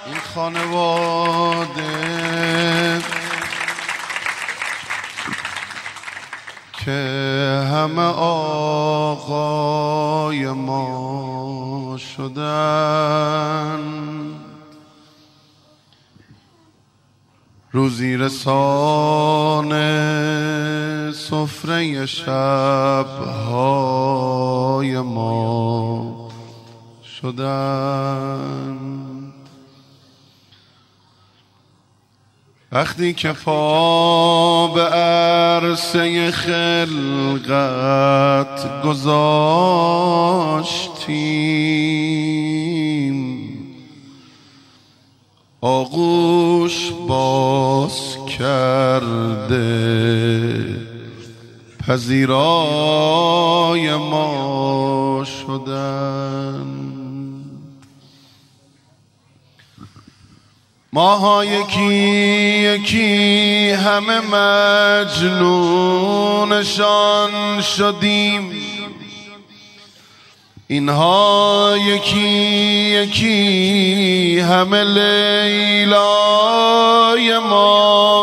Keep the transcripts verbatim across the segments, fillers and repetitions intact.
این خانواده که همه آقای ما شدن، روزی رسان سفره شبهای ما شدن. وقتی که پا به عرصه خلقت گذاشتیم، آغوش باز کرده پذیرای ما شدن. ماها یکی یکی همه مجنونشان شدیم، اینها یکی یکی همه لیلای ما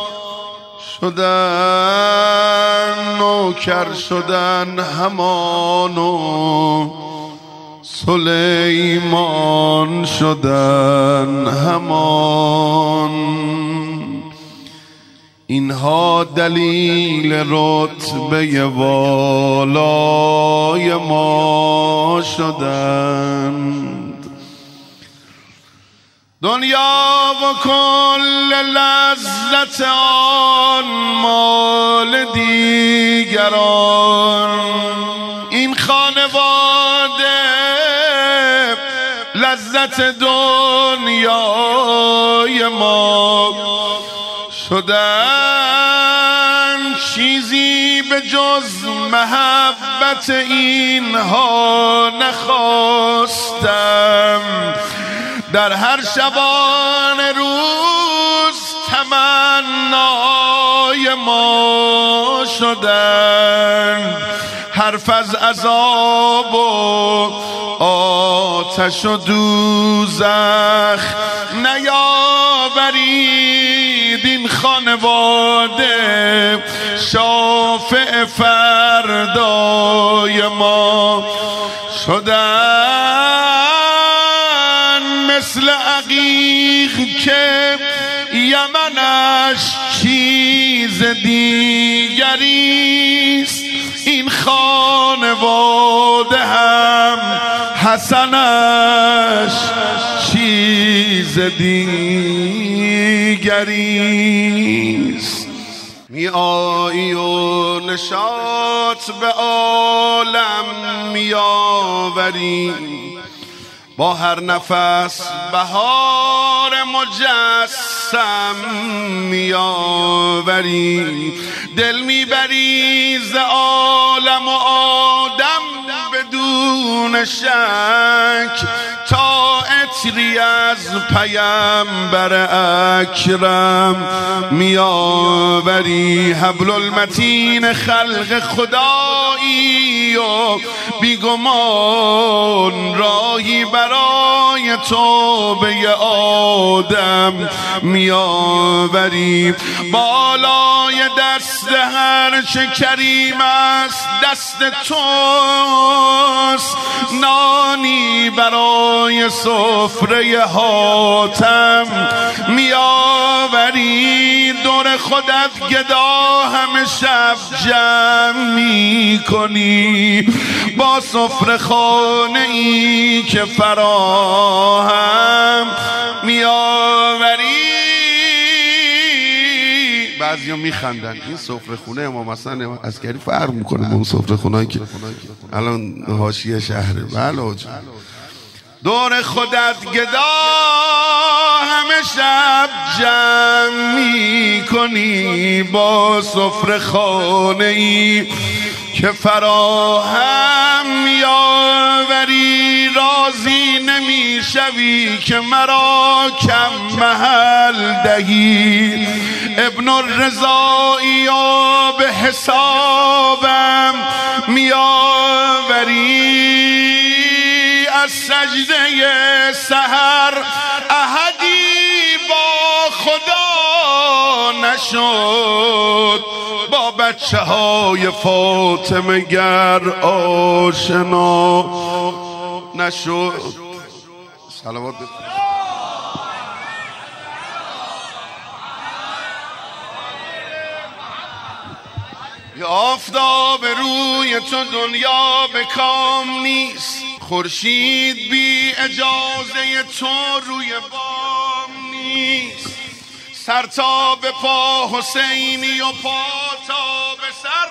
شدن. نوکر شدن همانو سلیمان شدن همان. اینها دلیل رتبه والای ما شدند. دنیا و کل لذت آن مال دیگران، این خانواده لذت دنیای ما شدن. چیزی به جز محبت اینها نخواستم، در هر شبانه روز تمنای ما شدن. حرف از عذاب و آتش و دوزخ نیاورید، این خانواده شافع فردای ما شدن. مثل عقیق که یمنش چیز دیگریست، این خانواده هم حسنش چیز دیگریست. می آیی و نشاط به عالم می آوری، با هر نفس بهار مجسم می آوری. دل می بری ز عالم و آدم بدون شک، تا عطری از پیامبر اکرم می آوری. حبل المتین خلق خدایی و بیگمان راهی برای توبه آدم می آوری. بالای دست هر چه کریم است دست توست، نانی برای سفره حاتم می آوری. دور خودت گدا همه شب جمع می کنی، با سفره خانه ای که فراهم می آوری. بعضیا میخندن این سفره خونه ما مثلا عسکری فرق میکنه با اون سفره خونه‌ای که الان حاشیه شهره. بله دور خودت گدا همه شب جمع می کنی، با سفره خانه ای که فراهم می آوری. راضی نمی شوی که مرا کم محل دهی، ابن الرضایی و به حسابم می آوری. از سجده سحر احد نشد با بچه های فاطمه گر آشنا نشد. صلوات یا آفتاب روی تو دنیا به کام نیست، خورشید بی اجازه تو روی بام نیست. سر تا به پا حسینی و پا تا به سر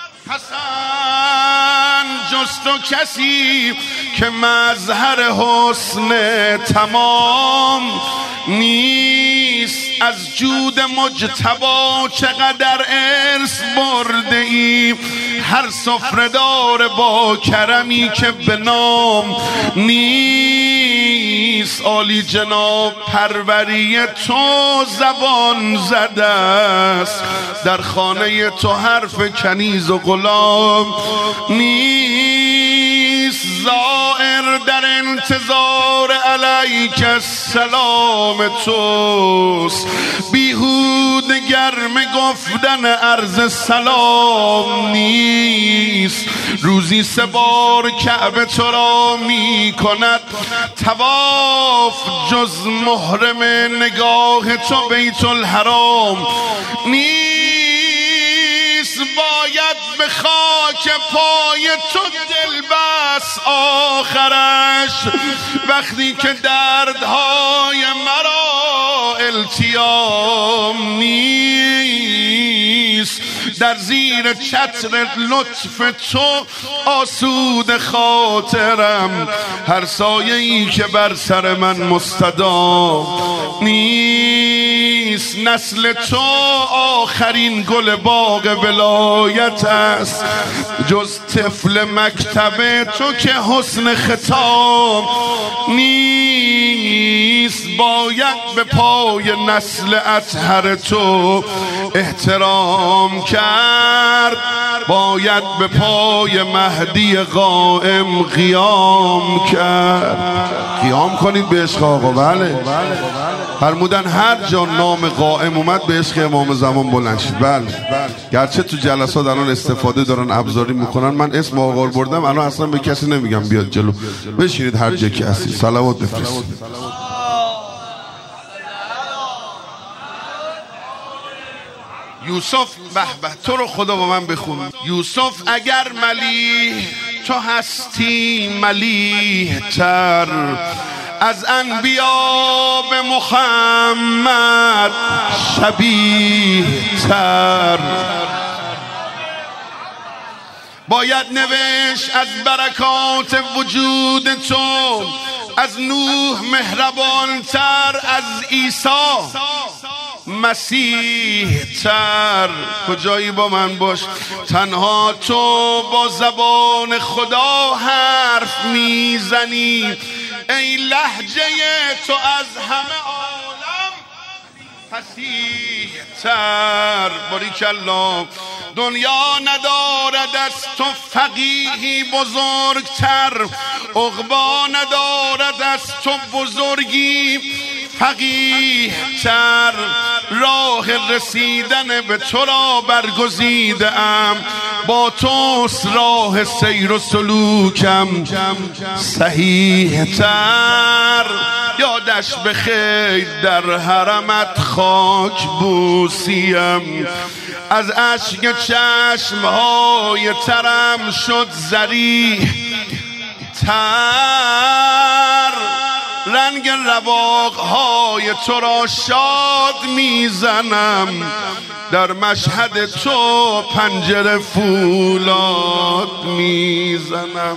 حسن، جز تو کسی که مظهر حسن تمام نیست. از جود مجتبی چقدر ارث برده ای، هر سفره‌دار با کرمی که به نام نیست. عالی جناب پروری تو زبان زده است، در خانه تو حرف کنیز و غلام نیست. زائر در انتظار علیک السلام توست، بیهود گرم گفتن عرض سلام نیست. روزی سه بار کعبه تو را می کند طواف، جز محرم نگاه تو بیت الحرام نیست. باید به خاک پای تو دل بس آخرش، وقتی که دردهای مرا التیام نیست. در زیر چتر لطف تو آسود خاطرم، هر سایه‌ای که بر سر من مستدام نیست. نسل تو آخرین گل باغ ولایت است، جز طفل مکتب تو که حسن خطاب نیست. باید به پای نسل اطهر تو احترام کرد، باید به پای مهدی قائم قیام کرد. قیام کنید به عشق آقا. بله فرمودن هر جا نام قائم اومد به عشق امام زمان بلند شد. بله گرچه تو جلسات الان استفاده دارن ابزاری میکنن، من اسم آقا رو بردم الان اصلا به کسی نمیگم بیاد جلو، بشینید هر جا که هستید صلوات بفرستید. یوسف به به تو رو خدا با من بخون. یوسف اگر ملیح تو هستی ملیح تر، از انبیا به محمد شبیه تر. باید نوشت از برکات وجود تو، از نوح مهربان تر، از عیسی مسیح تر. کجایی با من باش، تنها تو با زبان خدا حرف میزنی. ای لهجه تو از همه عالم فصیح تر. باریکالله. دنیا ندارد از تو فقیهی بزرگتر، عقبا ندارد از تو بزرگی فقیه تر. راه رسیدن به تو را برگزیده ام، با توست راه سیر و سلوکم صحیح تر. یادش به خیر در حرمت خاک بوسیم، از اشک چشمهای ترم شد زریح تر. رنگ رواقهای تو را شاد میزنم، در مشهد تو پنجره فولاد میزنم.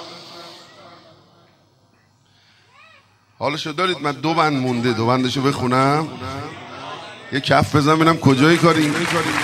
حالشو دارید؟ من دو بند مونده، دو بندشو بخونم، یه کف بزنم ببینم کجایی کاری.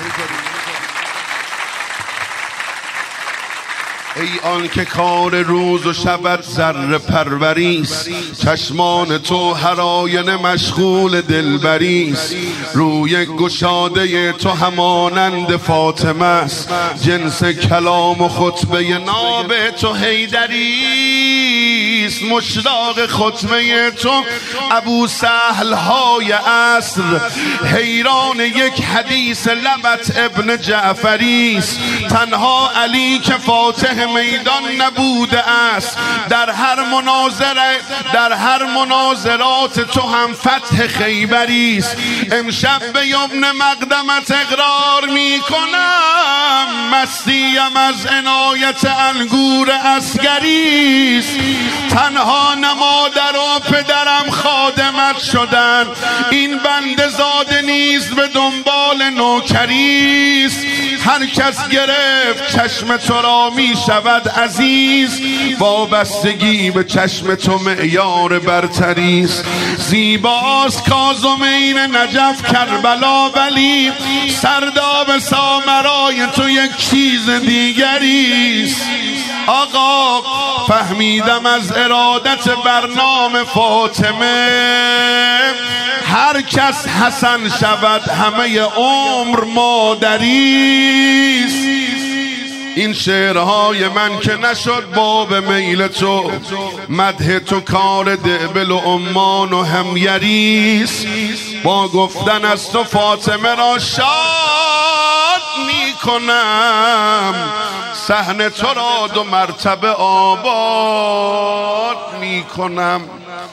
ای آن که کار روز و شبت ذره پروریست، چشمان تو هر آینه مشغول دلبریست. روی گشاده تو همانند فاطمه است، جنس کلام و خطبه ناب تو حیدریست. است مشتاق خطبه تو. ابو سهل های عصر حیران یک حدیث لبت ابن جعفری است. تنها علی که فاتح میدان نبوده است، در هر مناظره در هر مناظرات تو هم فتح خیبری است. امشب به یمن مقدمت اقرار می کنم، مستیم از عنایت انگور عسکری است. تنها نه مادر و پدرم خادمت شدن، این بنده زاده نیز به دنبال نوکری است. هر کس گرفت چشم تو را می شود عزیز، وابستگی به چشم تو معیار برتری است. زیباست کاظمین نجف کربلا، ولی سرداب سامرای تو یک چیز دیگری است. آقا فهمیدم از ارادت برنامه فاطمه، هر کس حسن شود همه عمر مادری است. این شعرهای من که نشد باب میل تو، مدح تو کار دعبل و عمان و همیری است. با گفتن از تو فاطمه را شاد می کنم، صحن تو را دو مرتبه آباد می کنم.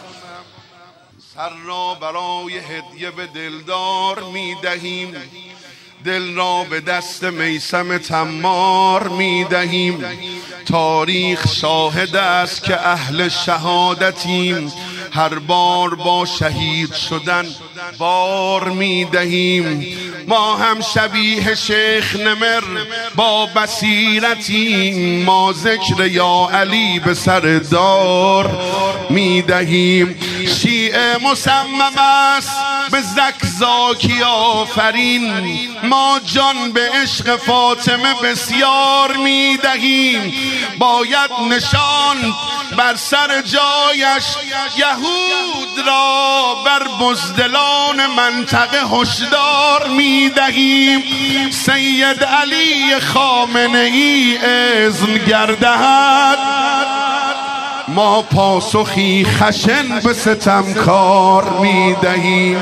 سر را برای هدیه به دلدار می دهیم، دل را به دست میثم تمار می دهیم. تاریخ شاهد است که اهل شهادتیم، هر بار با شهید شدن بار می دهیم. ما هم شبیه شیخ نمر با بصیرتیم، ما ذکر یا علی به سر دار می دهیم. شیعه مصمم است به زکزاکی آفرین، ما جان به عشق فاطمه بسیار می دهیم. باید نشان بر سر جایش یهود را، بر بزدلان منطقه هشدار می دهیم. سید علی خامنه ای اذن گردهد، ما پاسخی خشن به ستمکار می دهیم.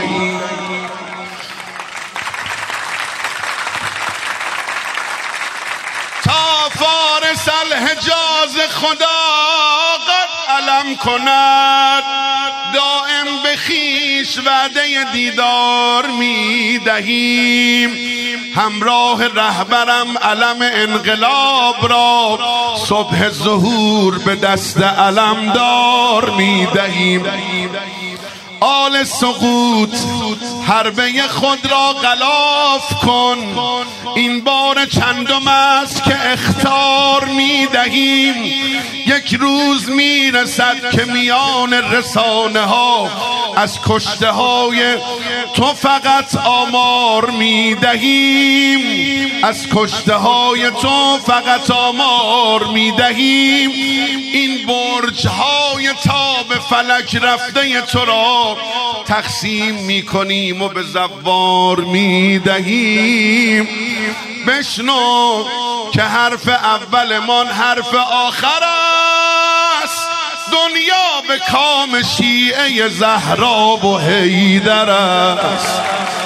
تا فارس الحجاز خدا قد علم کند، دائم به خیش وعده دیدار می دهیم. همراه رهبرم علم انقلاب را، صبح ظهور به دست علمدار می دهیم. آل سقوط حربه خود را غلاف کن، این بار چندم است که اخطار می دهیم. یک روز می رسد که میان رسانه ها از کشته های تو فقط آمار می دهیم، از کشته های تو فقط آمار می دهیم. این برج های تا به فلک رفته تو را تقسیم می کنیم و به زوار می دهیم. بشنو که حرف اولمان حرف آخر است، دنیا به کام شیعه زهرا و حیدر است.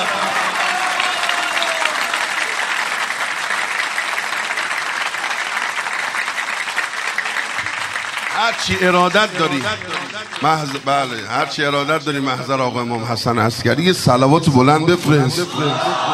هرچی ارادت داری محض... بله هرچی ارادت داری محضر آقا امام حسن عسکری صلوات بلند بفرست.